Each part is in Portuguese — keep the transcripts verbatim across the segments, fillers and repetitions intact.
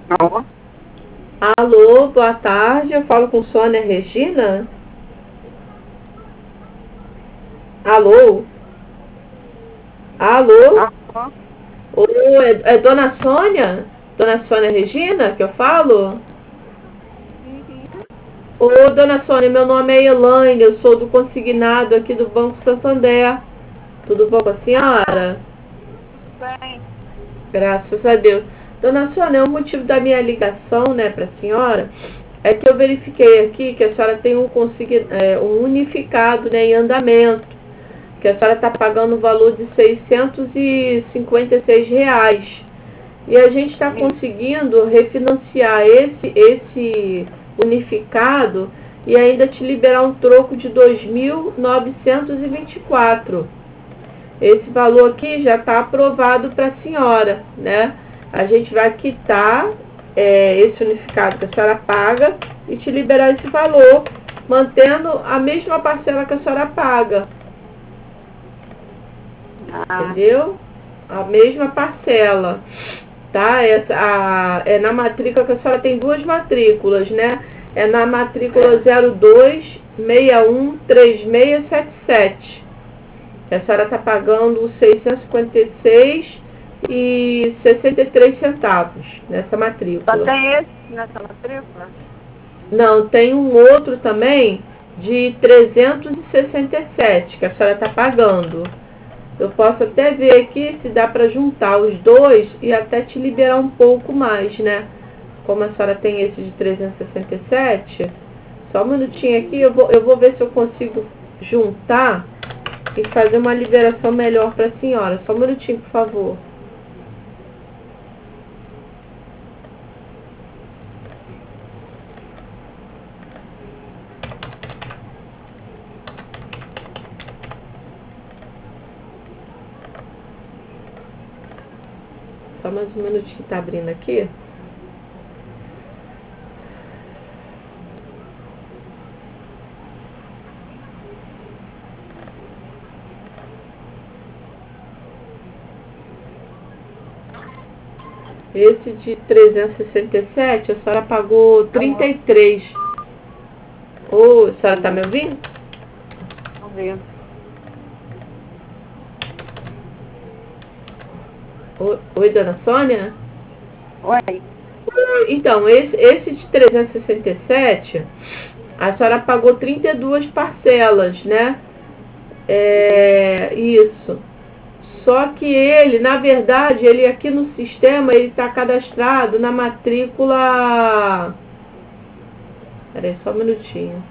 Alô? Alô, boa tarde, eu falo com Sônia Regina? Alô? Alô? Alô? Ô, é, é Dona Sônia? Dona Sônia Regina que eu falo? Uhum. Ô, Dona Sônia, meu nome é Elaine, eu sou do consignado aqui do Banco Santander. Tudo bom com a senhora? Tudo bem? Graças a Deus. Dona Sônia, o motivo da minha ligação, né, para a senhora, é que eu verifiquei aqui que a senhora tem um, consign... é, um unificado, né, em andamento, que a senhora está pagando o valor de seiscentos e cinquenta e seis reais. E a gente está conseguindo refinanciar esse, esse unificado e ainda te liberar um troco de dois mil novecentos e vinte e quatro. Esse valor aqui já está aprovado para a senhora, né? A gente vai quitar é, esse unificado que a senhora paga e te liberar esse valor, mantendo a mesma parcela que a senhora paga. Ah, Entendeu? A mesma parcela. Tá? Essa, a, é na matrícula que a senhora tem duas matrículas, né? É na matrícula zero dois seis um três seis sete sete. A senhora está pagando seiscentos e cinquenta e seis e sessenta e três centavos nessa matrícula. só tem esse nessa matrícula? Não, tem um outro também de trezentos e sessenta e sete que a senhora está pagando. Eu posso até ver aqui se dá para juntar os dois e até te liberar um pouco mais, né? Como a senhora tem esse de trezentos e sessenta e sete, só um minutinho aqui, eu vou, eu vou ver se eu consigo juntar e fazer uma liberação melhor para a senhora. Só um minutinho, por favor. Só mais um minutinho que tá abrindo aqui. Esse de trezentos e sessenta e sete, a senhora pagou trinta e três. Ô, a senhora tá me ouvindo? Tô vendo. Oi, oi, dona Sônia? Oi. Então, esse, esse de trezentos e sessenta e sete, a senhora pagou trinta e duas parcelas, né? É, isso. Só que ele, na verdade, ele aqui no sistema, ele está cadastrado na matrícula... Peraí, só um minutinho.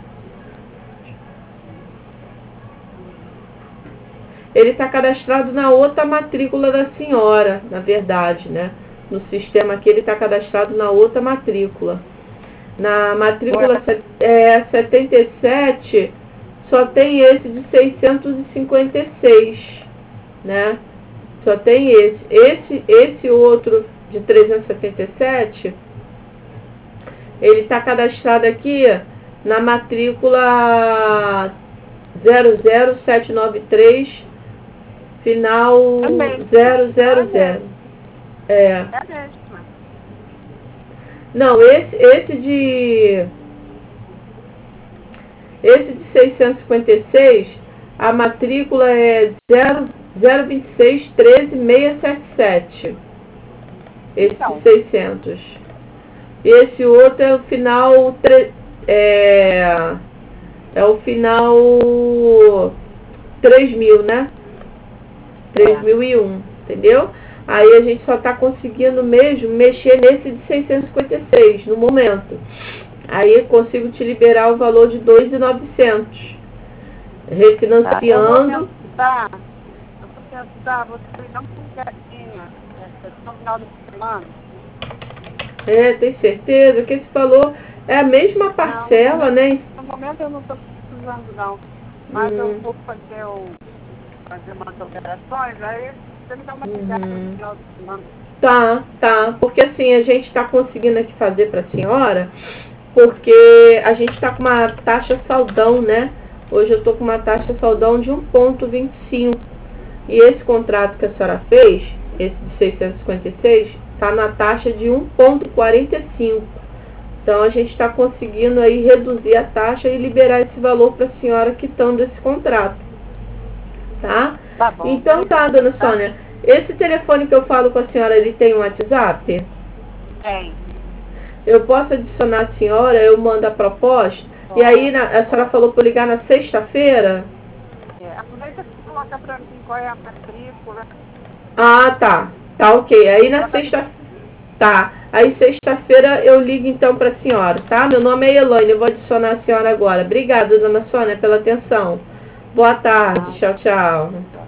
Ele está cadastrado na outra matrícula da senhora, na verdade, né? No sistema aqui ele está cadastrado na outra matrícula. Na matrícula é, setenta e sete, só tem esse de seiscentos e cinquenta e seis, né? Só tem esse. Esse, esse outro de trezentos e setenta e sete, ele está cadastrado aqui na matrícula zero zero sete nove três, final zero zero zero. É. É a mesma. Não, esse, esse de esse de seiscentos e cinquenta e seis, a matrícula é zero zero dois seis um três seis sete sete. Esse Então. de seiscentos. Esse outro é o final tre, é, é o final três mil, né? três mil e um, entendeu? Aí a gente só está conseguindo mesmo mexer nesse de seiscentos e cinquenta e seis no momento. Aí eu consigo te liberar o valor de dois mil e novecentos. Refinanciando. Tá, eu vou tentar, você não ligadinha no final da semana. É, tem certeza que esse valor é a mesma parcela, não, né? No momento eu não estou precisando não, mas hum. eu vou fazer, o, fazer umas operações, aí você me dá uma ligada uhum. no final da semana. Tá, tá, porque assim, a gente está conseguindo aqui fazer para a senhora, porque a gente está com uma taxa saldão, né? Hoje eu estou com uma taxa saldão de um vírgula vinte e cinco. E esse contrato que a senhora fez, esse de seiscentos e cinquenta e seis, Está na taxa de um vírgula quarenta e cinco. Então, a gente está conseguindo aí reduzir a taxa e liberar esse valor para a senhora quitando esse contrato. Tá? Tá bom. Então, tá, dona Sônia. Esse telefone que eu falo com a senhora, ele tem um WhatsApp? Tem. Eu posso adicionar a senhora, eu mando a proposta. E aí, na, a senhora falou para ligar na sexta-feira? É, aproveita que coloca para mim qual é a matrícula. Ah, tá. Tá, ok. Aí na sexta... Tá. Aí sexta-feira eu ligo então para a senhora, tá? Meu nome é Elaine, eu vou adicionar a senhora agora. Obrigada, dona Sônia, pela atenção. Boa tarde. Tchau, tchau.